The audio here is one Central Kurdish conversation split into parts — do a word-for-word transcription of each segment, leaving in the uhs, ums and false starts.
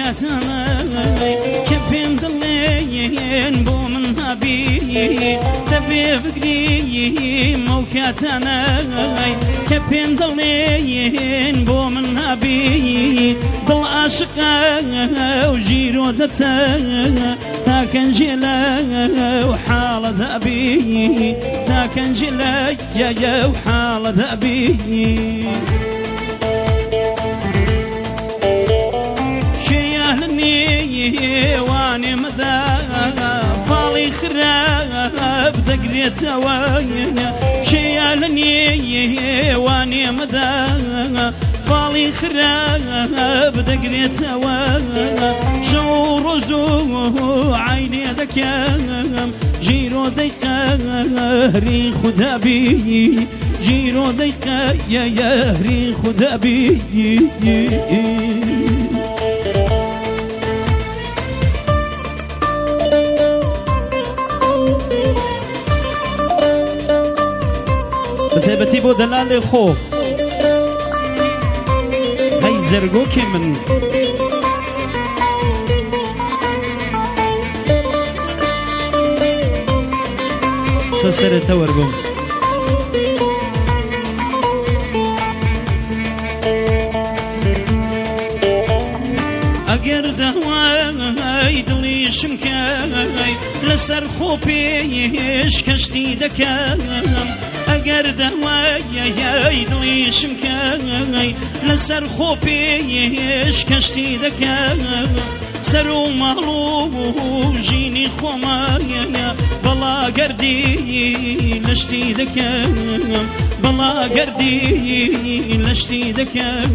موكاتناي كبين دلين بو من هابي تبي فكري موكاتناي كبين دلين بو من هابي ضل عاشقا وجيرو دتا تاكن جلا وحال ذابي تاكن جلا يا يا وحال ذابي واني مدى فالي خراب دقريت وايا شيالني واني مدى فالي خراب دقريت وايا شعور رجدو عيني ذكام جيرو ديقا ري خدابي جيرو ديقا يا يا ري خدابي بتبتي بو دلال خو هاي زرقوكي من سسر تورقم اگر دهواي دلي شمكاي لسر خوبيش كشتي دكام اگر دهواي يا دلي شمكاي لسر خوبيش كشتي دكام سرو مغلوب جيني خومايا بلا قردي لشتي دكام بلا قردي لشتي دكام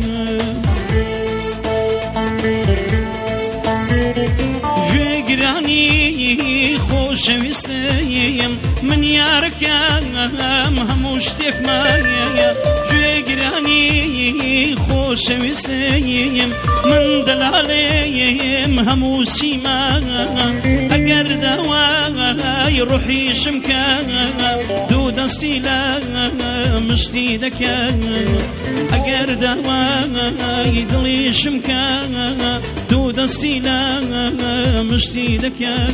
جيراني خوش ويستيم من ياركام هموش تكمايا جيراني خوش ويستيم من دلاليم هموسي ما اگر دواي روحي شمكا دو دستي لا مشتي دكا اگر دواي دلي شمكا دو دستي لا مشتي دكا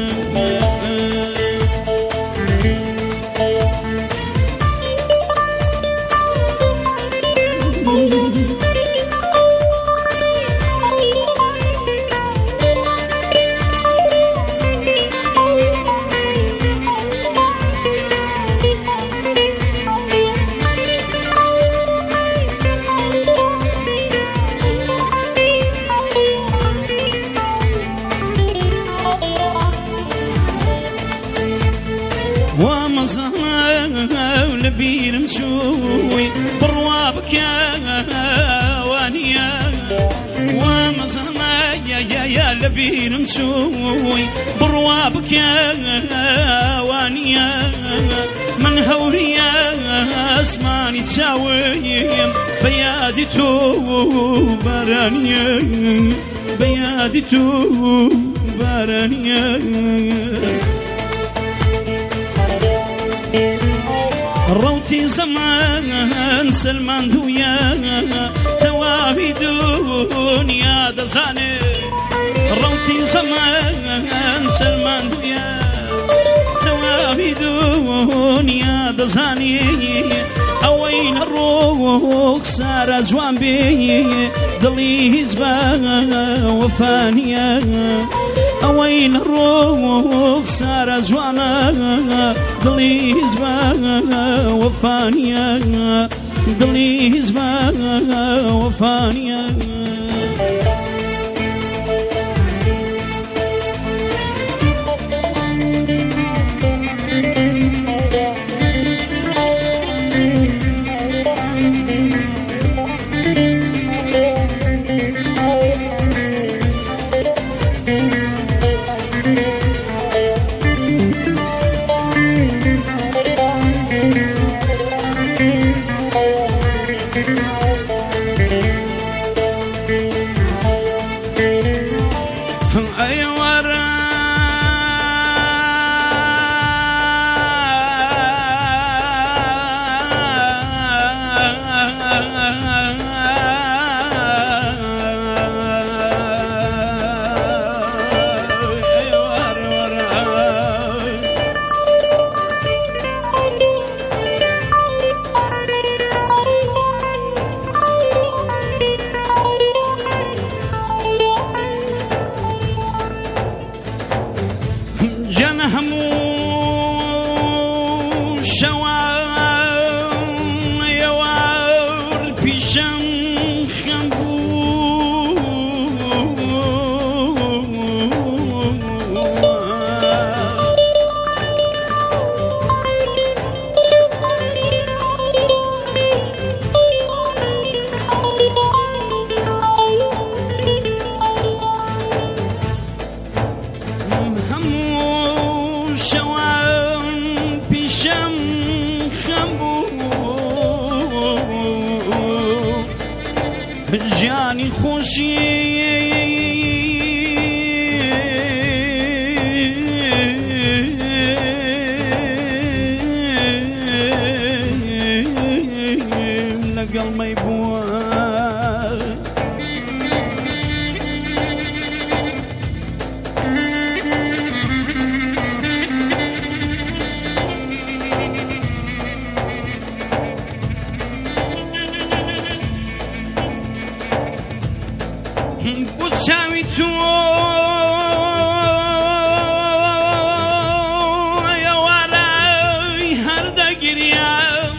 لبير مسوي بروابك يا وانيا ومصنع يا يا يا لبير مسوي بروابك يا وانيا من هوريا اسماني تساوي بيادي تو بارانيا بيادي تو بارانيا روتي زمان سلمان دويا توابي دنيا دزاني روتي زمان سلمان دويا توابي دنيا دزاني اوين الروح صار زوان بي ضلي هزبا وفانيا اوين الروح صار زوانا ضلي هزبا وفانيا ضلي هزبا وفانيا پیشم خم شوان پیشم خم بود جانی خوشی لەگەڵ مەی بووە بۆ چاوی تۆ ئێوارەی هەردەگریە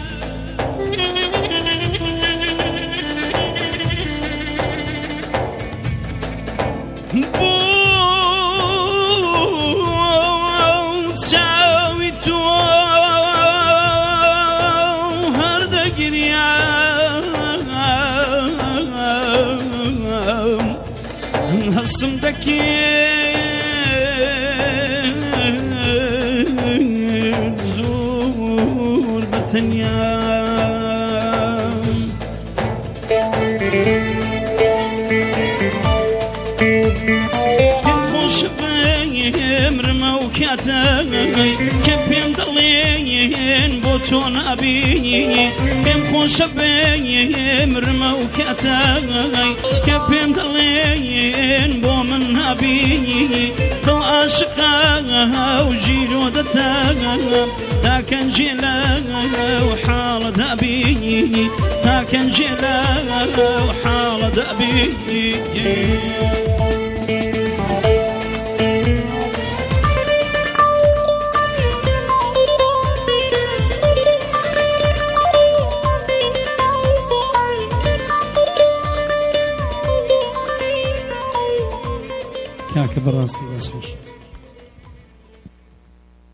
بۆ چاوی تۆ هەردەگریە هەستم دەکرد زۆر بەتەنیا پێم خۆشە بمرمە و کاتەی کە پێم دەڵێن بۆ تۆ نابینی پێم خۆشە بمرمە و کاتەی کە پێم دەڵێن بۆ من نابینی دڵ عاشقە و ژیرۆ دەتەم تاکەنجێ لەو حاڵەدا بینی تاکەنجێ لەو حاڵەدا بینی کاکە بەڕاستی دەست خۆش